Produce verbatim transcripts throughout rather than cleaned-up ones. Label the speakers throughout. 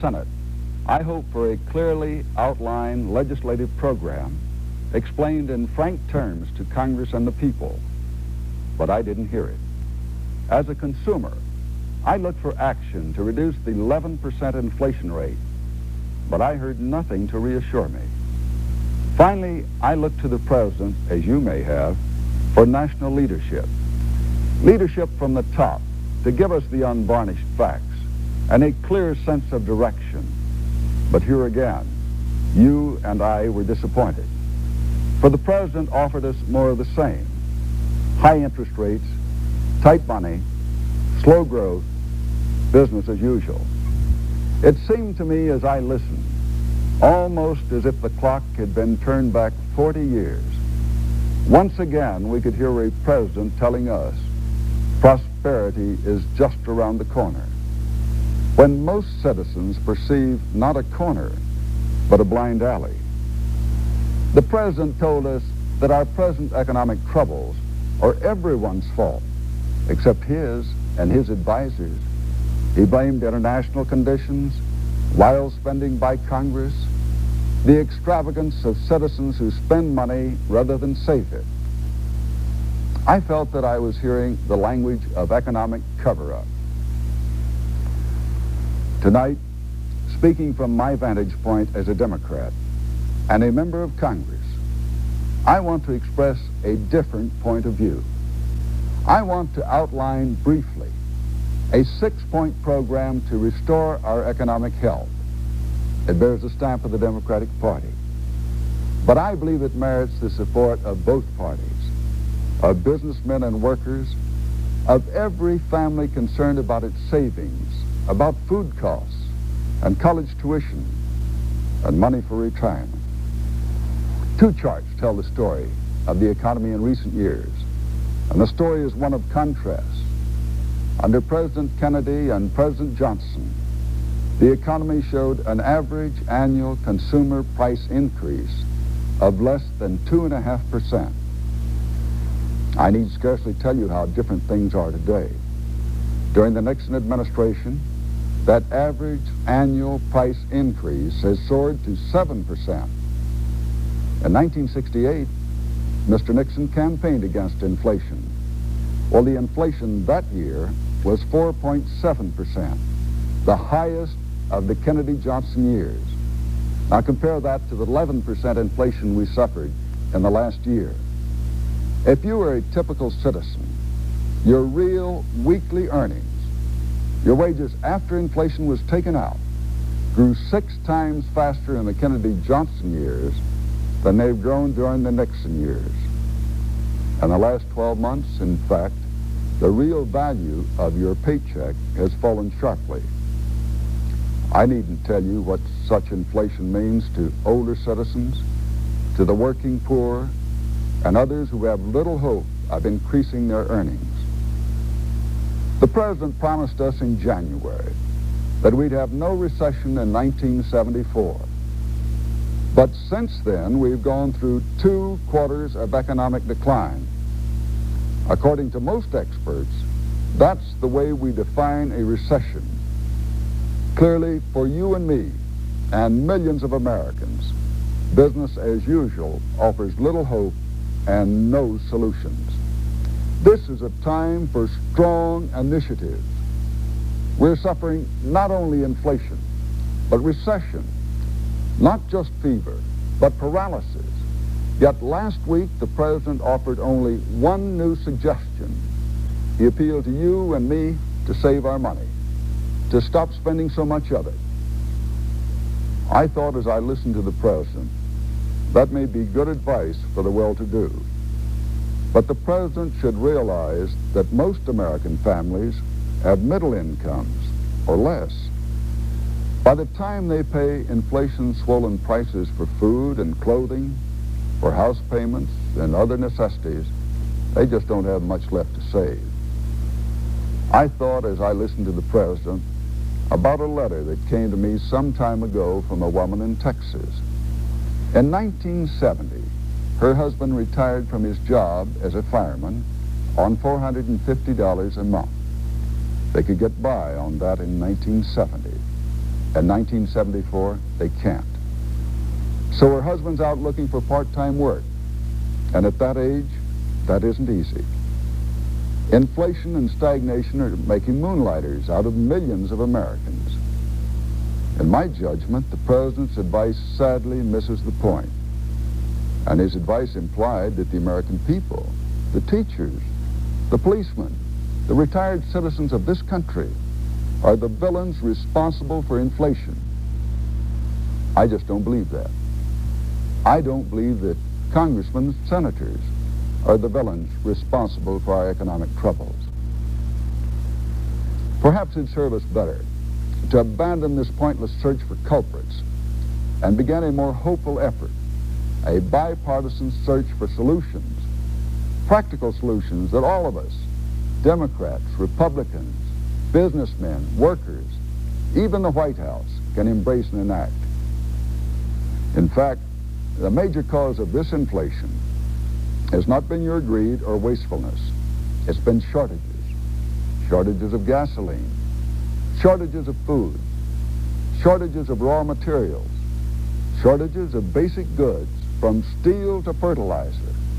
Speaker 1: Senate, I hope for a clearly outlined legislative program explained in frank terms to Congress and the people, but I didn't hear it. As a consumer, I looked for action to reduce the eleven percent inflation rate, but I heard nothing to reassure me. Finally, I looked to the President, as you may have, for national leadership. Leadership from the top to give us the unvarnished facts and a clear sense of direction. But here again, you and I were disappointed. For the President offered us more of the same. High interest rates, tight money, slow growth, business as usual. It seemed to me as I listened, almost as if the clock had been turned back forty years. Once again, we could hear a president telling us prosperity is just around the corner, when most citizens perceive not a corner, but a blind alley. The president told us that our present economic troubles are everyone's fault, except his and his advisors. He blamed international conditions, wild spending by Congress, the extravagance of citizens who spend money rather than save it. I felt that I was hearing the language of economic cover-up. Tonight, speaking from my vantage point as a Democrat and a member of Congress, I want to express a different point of view. I want to outline briefly a six-point program to restore our economic health. It bears the stamp of the Democratic Party. But I believe it merits the support of both parties, of businessmen and workers, of every family concerned about its savings, about food costs and college tuition and money for retirement. Two charts tell the story of the economy in recent years, and the story is one of contrast. Under President Kennedy and President Johnson, the economy showed an average annual consumer price increase of less than two and a half percent. I need scarcely tell you how different things are today. During the Nixon administration, that average annual price increase has soared to seven percent. In nineteen sixty-eight, Mister Nixon campaigned against inflation. Well, the inflation that year was four point seven percent, the highest of the Kennedy-Johnson years. Now compare that to the eleven percent inflation we suffered in the last year. If you were a typical citizen, your real weekly earnings, your wages after inflation was taken out, grew six times faster in the Kennedy-Johnson years than they've grown during the Nixon years. In the last twelve months, in fact, the real value of your paycheck has fallen sharply. I needn't tell you what such inflation means to older citizens, to the working poor, and others who have little hope of increasing their earnings. The President promised us in January that we'd have no recession in nineteen seventy-four. But since then, we've gone through two quarters of economic decline. According to most experts, that's the way we define a recession. Clearly, for you and me, and millions of Americans, business as usual offers little hope and no solutions. This is a time for strong initiatives. We're suffering not only inflation, but recession, not just fever, but paralysis. Yet last week, the President offered only one new suggestion. He appealed to you and me to save our money, to stop spending so much of it. I thought as I listened to the President, that may be good advice for the well-to-do. But the President should realize that most American families have middle incomes or less. By the time they pay inflation-swollen prices for food and clothing, for house payments and other necessities, they just don't have much left to save. I thought as I listened to the President about a letter that came to me some time ago from a woman in Texas. In nineteen seventy, her husband retired from his job as a fireman on four hundred fifty dollars a month. They could get by on that in nineteen seventy. In nineteen seventy-four, they can't. So her husband's out looking for part-time work. And at that age, that isn't easy. Inflation and stagnation are making moonlighters out of millions of Americans. In my judgment, the president's advice sadly misses the point. And his advice implied that the American people, the teachers, the policemen, the retired citizens of this country are the villains responsible for inflation. I just don't believe that. I don't believe that congressmen and senators are the villains responsible for our economic troubles. Perhaps it'd serve us better to abandon this pointless search for culprits and begin a more hopeful effort, a bipartisan search for solutions, practical solutions that all of us, Democrats, Republicans, businessmen, workers, even the White House, can embrace and enact. In fact, the major cause of this inflation has not been your greed or wastefulness. It's been shortages. Shortages of gasoline, shortages of food, shortages of raw materials, shortages of basic goods from steel to fertilizer.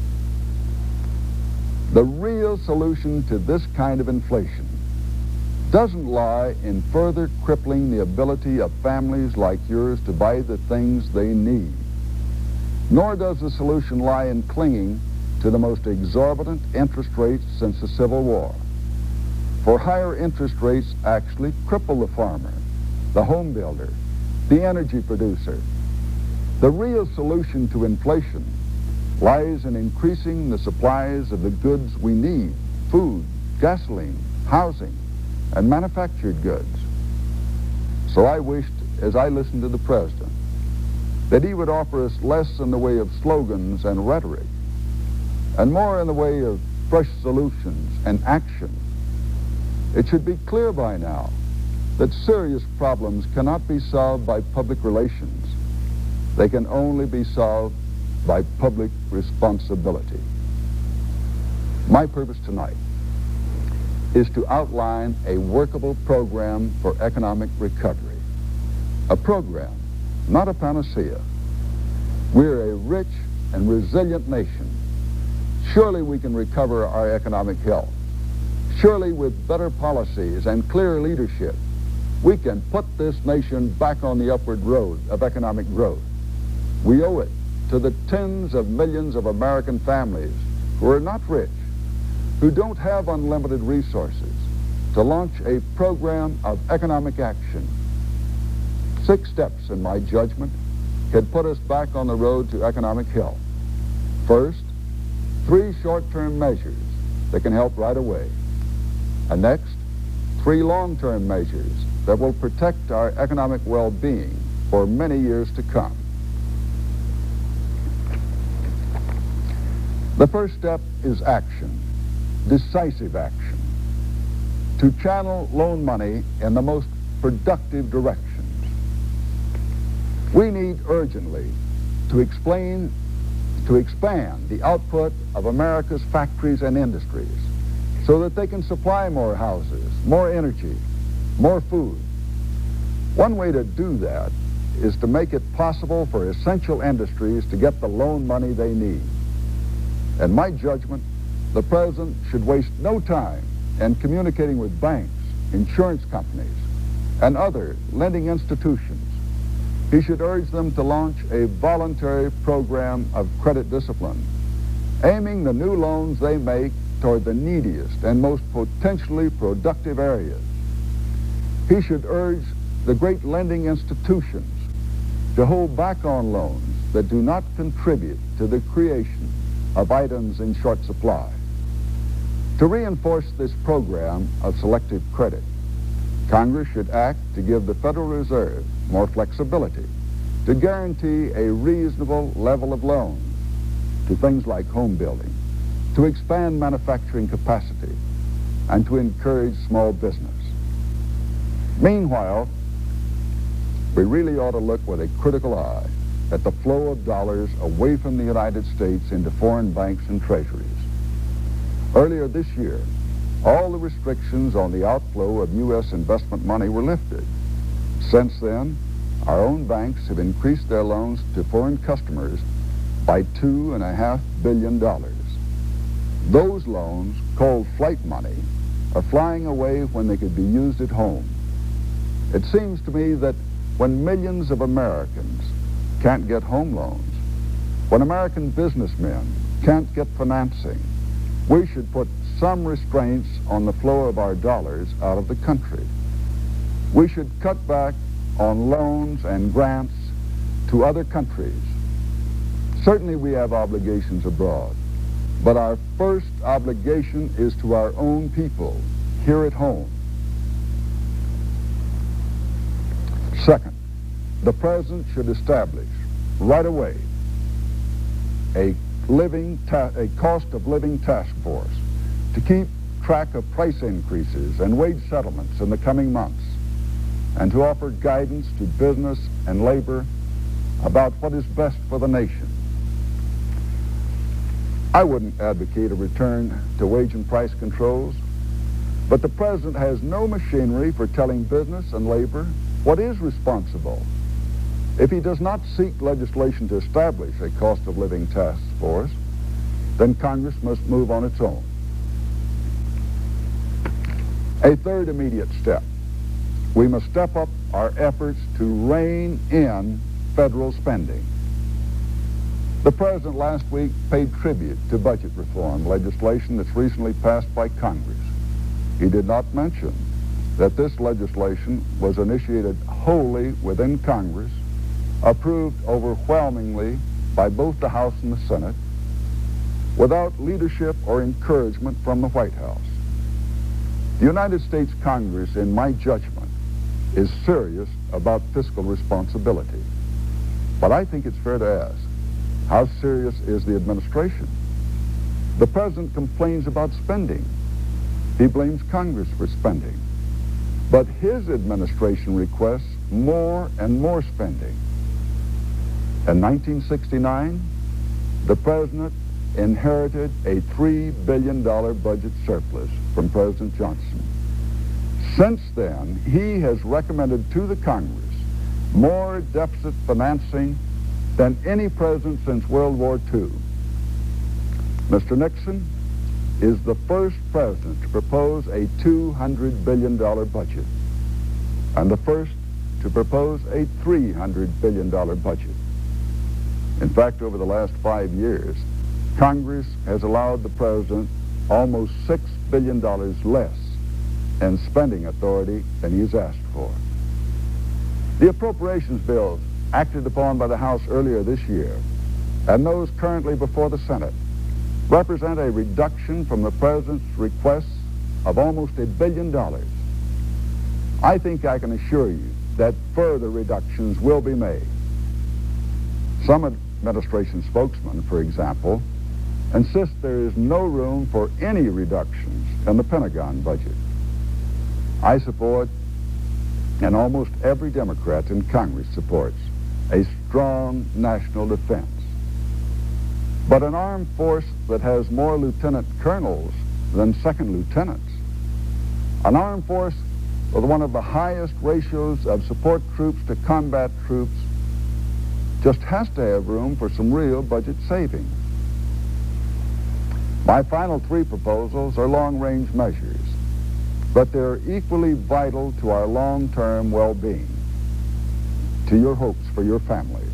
Speaker 1: The real solution to this kind of inflation doesn't lie in further crippling the ability of families like yours to buy the things they need. Nor does the solution lie in clinging to the most exorbitant interest rates since the Civil War. For higher interest rates actually cripple the farmer, the home builder, the energy producer. The real solution to inflation lies in increasing the supplies of the goods we need, food, gasoline, housing, and manufactured goods. So I wished, as I listened to the president, that he would offer us less in the way of slogans and rhetoric, and more in the way of fresh solutions and action. It should be clear by now that serious problems cannot be solved by public relations. They can only be solved by public responsibility. My purpose tonight is to outline a workable program for economic recovery. A program, not a panacea. We're a rich and resilient nation. Surely we can recover our economic health. Surely with better policies and clear leadership, we can put this nation back on the upward road of economic growth. We owe it to the tens of millions of American families who are not rich, who don't have unlimited resources, to launch a program of economic action. Six steps, in my judgment, could put us back on the road to economic health. First, three short-term measures that can help right away. And next, three long-term measures that will protect our economic well-being for many years to come. The first step is action, decisive action, to channel loan money in the most productive directions. We need urgently to explain, to expand the output of America's factories and industries so that they can supply more houses, more energy, more food. One way to do that is to make it possible for essential industries to get the loan money they need. In my judgment, the president should waste no time in communicating with banks, insurance companies, and other lending institutions. He should urge them to launch a voluntary program of credit discipline, aiming the new loans they make toward the neediest and most potentially productive areas. He should urge the great lending institutions to hold back on loans that do not contribute to the creation of items in short supply. To reinforce this program of selective credit, Congress should act to give the Federal Reserve more flexibility, to guarantee a reasonable level of loans to things like home building, to expand manufacturing capacity, and to encourage small business. Meanwhile, we really ought to look with a critical eye at the flow of dollars away from the United States into foreign banks and treasuries. Earlier this year, all the restrictions on the outflow of U S investment money were lifted. Since then, our own banks have increased their loans to foreign customers by two and a half billion dollars. Those loans, called flight money, are flying away when they could be used at home. It seems to me that when millions of Americans can't get home loans, when American businessmen can't get financing, we should put some restraints on the flow of our dollars out of the country. We should cut back on loans and grants to other countries. Certainly we have obligations abroad, but our first obligation is to our own people here at home. Second, the President should establish right away a living ta- a cost of living task force to keep track of price increases and wage settlements in the coming months, and to offer guidance to business and labor about what is best for the nation. I wouldn't advocate a return to wage and price controls, but the President has no machinery for telling business and labor what is responsible. If he does not seek legislation to establish a cost of living task force, then Congress must move on its own. A third immediate step: we must step up our efforts to rein in federal spending. The President last week paid tribute to budget reform legislation that's recently passed by Congress. He did not mention that this legislation was initiated wholly within Congress, approved overwhelmingly by both the House and the Senate, without leadership or encouragement from the White House. The United States Congress, in my judgment, is serious about fiscal responsibility. But I think it's fair to ask, how serious is the administration? The President complains about spending. He blames Congress for spending. But his administration requests more and more spending. In nineteen sixty-nine, the President inherited a three billion dollar budget surplus from President Johnson. Since then, he has recommended to the Congress more deficit financing than any president since World War Two. Mister Nixon is the first president to propose a two hundred billion dollar budget, and the first to propose a three hundred billion dollar budget. In fact, over the last five years, Congress has allowed the President almost six billion dollars less in spending authority than he's asked for. The appropriations bills acted upon by the House earlier this year, and those currently before the Senate, represent a reduction from the President's requests of almost a billion dollars. I think I can assure you that further reductions will be made. Some administration spokesmen, for example, insist there is no room for any reductions in the Pentagon budget. I support, and almost every Democrat in Congress supports, a strong national defense. But an armed force that has more lieutenant colonels than second lieutenants, an armed force with one of the highest ratios of support troops to combat troops, just has to have room for some real budget savings. My final three proposals are long-range measures, but they're equally vital to our long-term well-being, to your hopes for your family.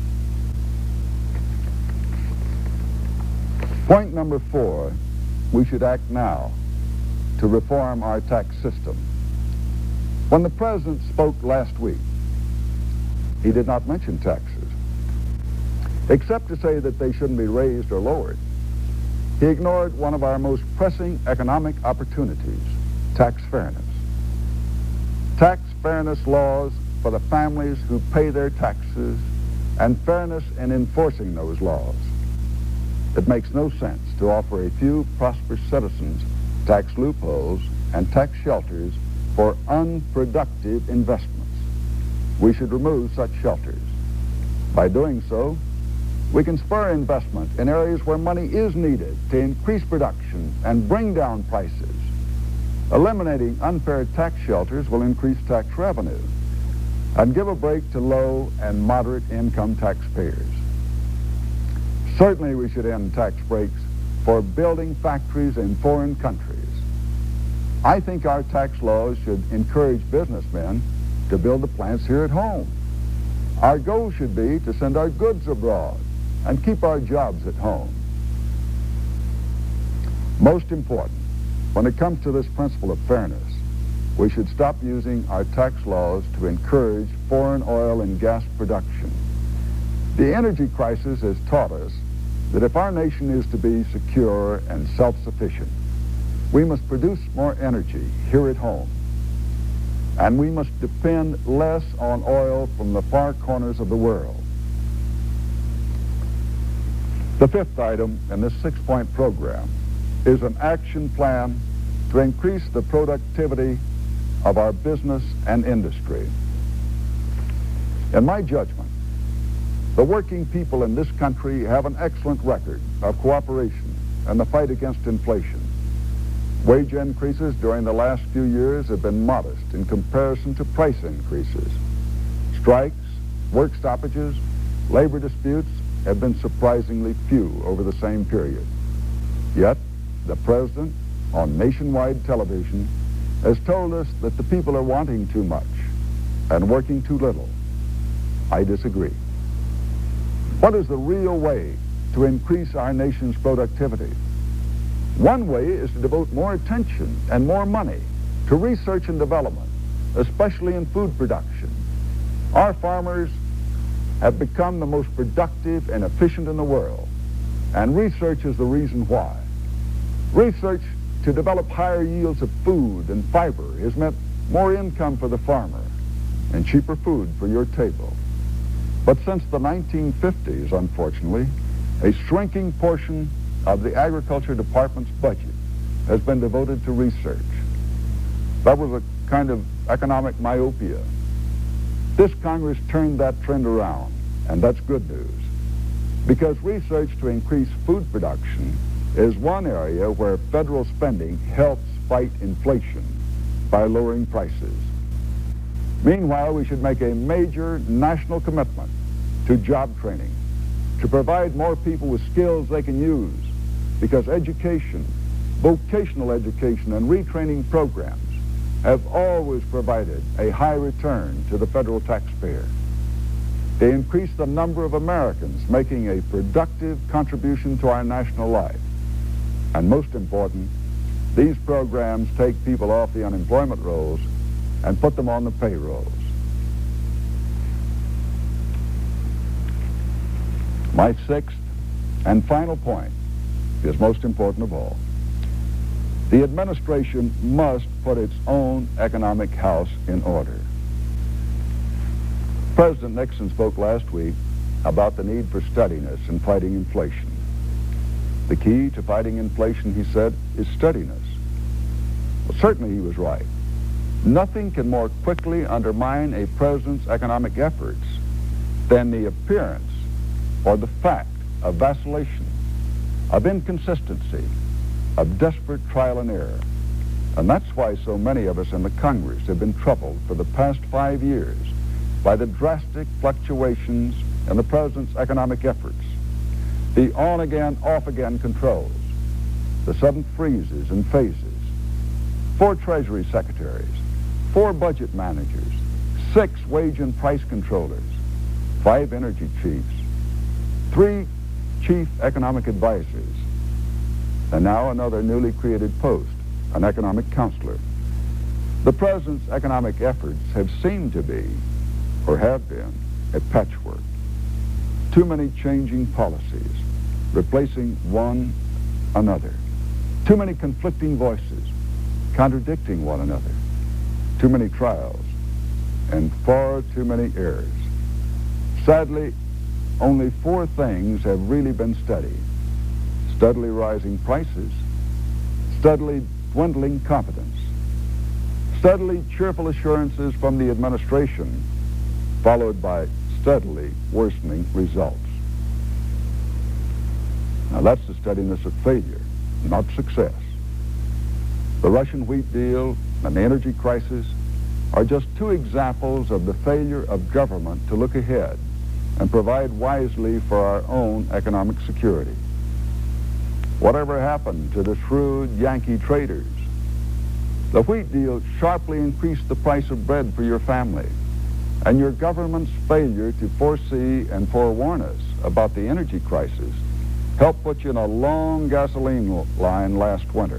Speaker 1: Point number four, we should act now to reform our tax system. When the President spoke last week, he did not mention taxes, except to say that they shouldn't be raised or lowered. He ignored one of our most pressing economic opportunities, tax fairness. Tax fairness laws for the families who pay their taxes, and fairness in enforcing those laws. It makes no sense to offer a few prosperous citizens tax loopholes and tax shelters for unproductive investments. We should remove such shelters. By doing so, we can spur investment in areas where money is needed to increase production and bring down prices. Eliminating unfair tax shelters will increase tax revenue. and give a break to low and moderate income taxpayers. Certainly we should end tax breaks for building factories in foreign countries. I think our tax laws should encourage businessmen to build the plants here at home. Our goal should be to send our goods abroad and keep our jobs at home. Most important, when it comes to this principle of fairness, we should stop using our tax laws to encourage foreign oil and gas production. The energy crisis has taught us that if our nation is to be secure and self-sufficient, we must produce more energy here at home. And we must depend less on oil from the far corners of the world. The fifth item in this six-point program is an action plan to increase the productivity of our business and industry. In my judgment, the working people in this country have an excellent record of cooperation in the fight against inflation. Wage increases during the last few years have been modest in comparison to price increases. Strikes, work stoppages, labor disputes have been surprisingly few over the same period. Yet, the President, on nationwide television, has told us that the people are wanting too much and working too little. I disagree. What is the real way to increase our nation's productivity? One way is to devote more attention and more money to research and development, especially in food production. Our farmers have become the most productive and efficient in the world, and research is the reason why. Research to develop higher yields of food and fiber has meant more income for the farmer and cheaper food for your table. But since the nineteen fifties, unfortunately, a shrinking portion of the Agriculture Department's budget has been devoted to research. That was a kind of economic myopia. This Congress turned that trend around, and that's good news, because research to increase food production is one area where federal spending helps fight inflation by lowering prices. Meanwhile, we should make a major national commitment to job training, to provide more people with skills they can use, because education, vocational education, and retraining programs have always provided a high return to the federal taxpayer. They increase the number of Americans making a productive contribution to our national life. And most important, these programs take people off the unemployment rolls and put them on the payrolls. My sixth and final point is most important of all. The administration must put its own economic house in order. President Nixon spoke last week about the need for steadiness in fighting inflation. The key to fighting inflation, he said, is steadiness. Well, certainly he was right. Nothing can more quickly undermine a president's economic efforts than the appearance or the fact of vacillation, of inconsistency, of desperate trial and error. And that's why so many of us in the Congress have been troubled for the past five years by the drastic fluctuations in the president's economic efforts, the on-again, off-again controls, the sudden freezes and phases, four Treasury secretaries, four budget managers, six wage and price controllers, five energy chiefs, three chief economic advisors, and now another newly created post, an economic counselor. The president's economic efforts have seemed to be, or have been, a patchwork. Too many changing policies, replacing one another. Too many conflicting voices, contradicting one another. Too many trials, and far too many errors. Sadly, only four things have really been steady: steadily rising prices, steadily dwindling confidence, steadily cheerful assurances from the administration, followed by steadily worsening results. Now that's the steadiness of failure, not success. The Russian wheat deal and the energy crisis are just two examples of the failure of government to look ahead and provide wisely for our own economic security. Whatever happened to the shrewd Yankee traders? The wheat deal sharply increased the price of bread for your family, and your government's failure to foresee and forewarn us about the energy crisis helped put you in a long gasoline line last winter.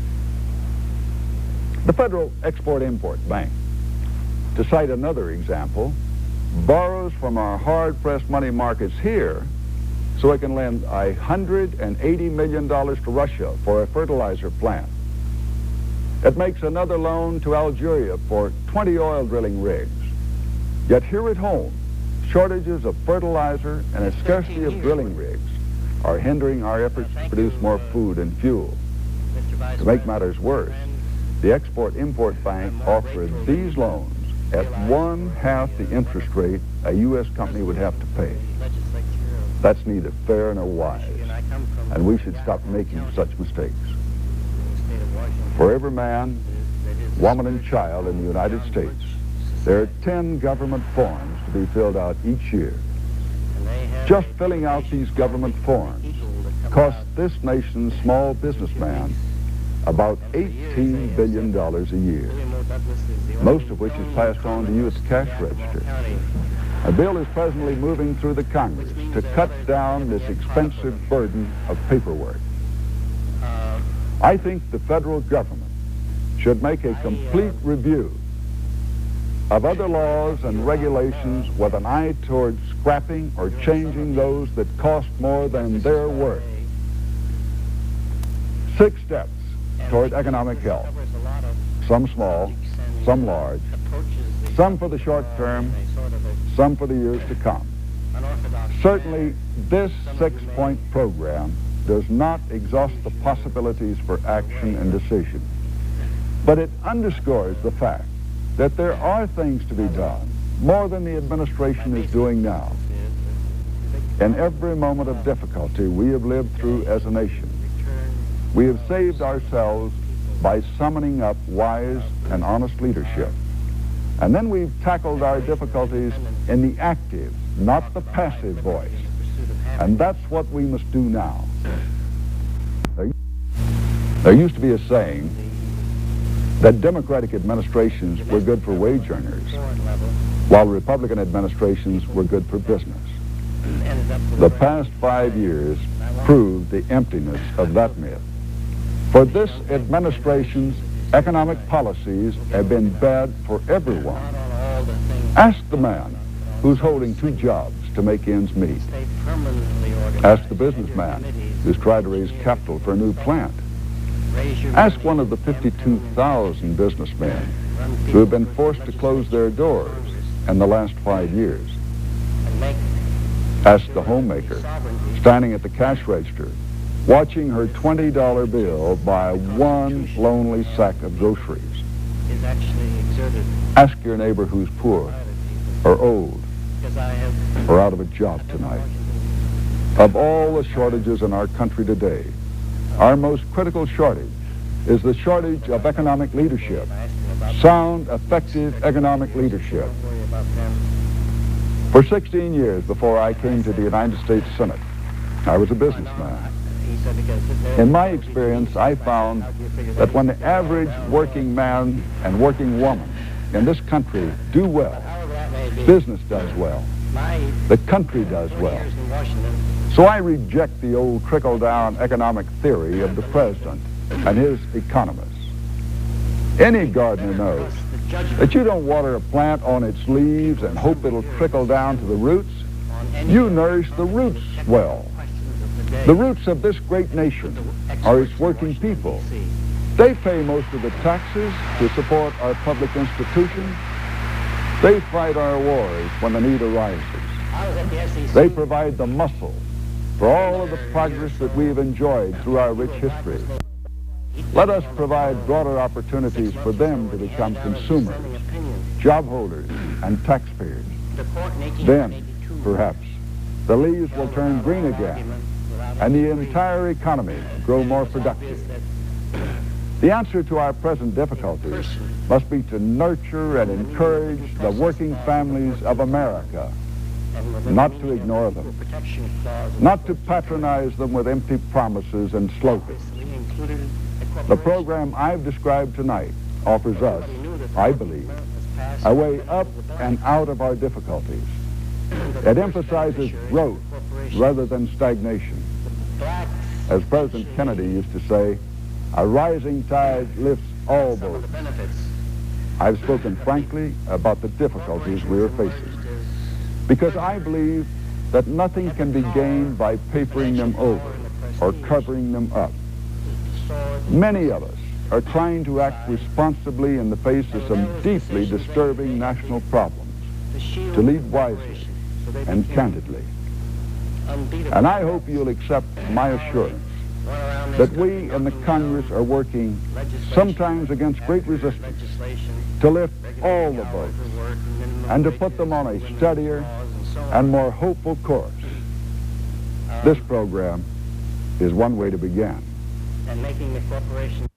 Speaker 1: The Federal Export-Import Bank, to cite another example, borrows from our hard-pressed money markets here so it can lend one hundred eighty million dollars to Russia for a fertilizer plant. It makes another loan to Algeria for twenty oil drilling rigs. Yet here at home, shortages of fertilizer and a scarcity of drilling rigs are hindering our efforts to produce more food and fuel. To make matters worse, the Export-Import Bank offered these loans at one-half the interest rate a U S company would have to pay. That's neither fair nor wise, and we should stop making such mistakes. For every man, woman, and child in the United States, there are ten government forms to be filled out each year. Just filling out these government forms costs this nation's small businessman about eighteen billion dollars a year, most of which is passed on to you at the cash register. A bill is presently moving through the Congress to cut down this expensive burden of paperwork. I think the federal government should make a complete review of other laws and regulations with an eye toward scrapping or changing those that cost more than they're worth. Six steps toward economic health, some small, some large, some for the short term, some for the years to come. Certainly, this six-point program does not exhaust the possibilities for action and decision, but it underscores the fact that there are things to be done, more than the administration is doing now. In every moment of difficulty we have lived through as a nation, we have saved ourselves by summoning up wise and honest leadership. And then we've tackled our difficulties in the active, not the passive voice. And that's what we must do now. There, there used to be a saying that Democratic administrations were good for wage earners, while Republican administrations were good for business. The past five years proved the emptiness of that myth. For this administration's economic policies have been bad for everyone. Ask the man who's holding two jobs to make ends meet. Ask the businessman who's tried to raise capital for a new plant. Ask one of the fifty-two thousand businessmen who have been forced to close their doors in the last five years. Ask the homemaker standing at the cash register, watching her twenty dollar bill buy one lonely sack of groceries. Ask your neighbor who's poor or old or out of a job tonight. Of all the shortages in our country today, our most critical shortage is the shortage of economic leadership, sound, effective economic leadership. For sixteen years before I came to the United States Senate, I was a businessman. In my experience, I found that when the average working man and working woman in this country do well, business does well, the country does well. So I reject the old trickle-down economic theory of the president and his economists. Any gardener knows that you don't water a plant on its leaves and hope it'll trickle down to the roots. You nourish the roots well. The roots of this great nation are its working people. They pay most of the taxes to support our public institutions. They fight our wars when the need arises. They provide the muscle for all of the progress that we have enjoyed through our rich history. Let us provide broader opportunities for them to become consumers, job holders, and taxpayers. Then, perhaps, the leaves will turn green again, and the entire economy grow more productive. The answer to our present difficulties must be to nurture and encourage the working families of America, not to ignore them, not to patronize them with empty promises and slogans. The program I've described tonight offers us, I believe, a way up and out of our difficulties. It emphasizes growth rather than stagnation. As President Kennedy used to say, a rising tide lifts all boats. I've spoken frankly about the difficulties we are facing, because I believe that nothing can be gained by papering them over or covering them up. Many of us are trying to act responsibly in the face of some deeply disturbing national problems, to lead wisely and candidly. And I hope you'll accept my assurance that we in the Congress are working, sometimes against great resistance, to lift all the boats and to put them on a steadier and more hopeful course. This program is one way to begin.
Speaker 2: And making the corporation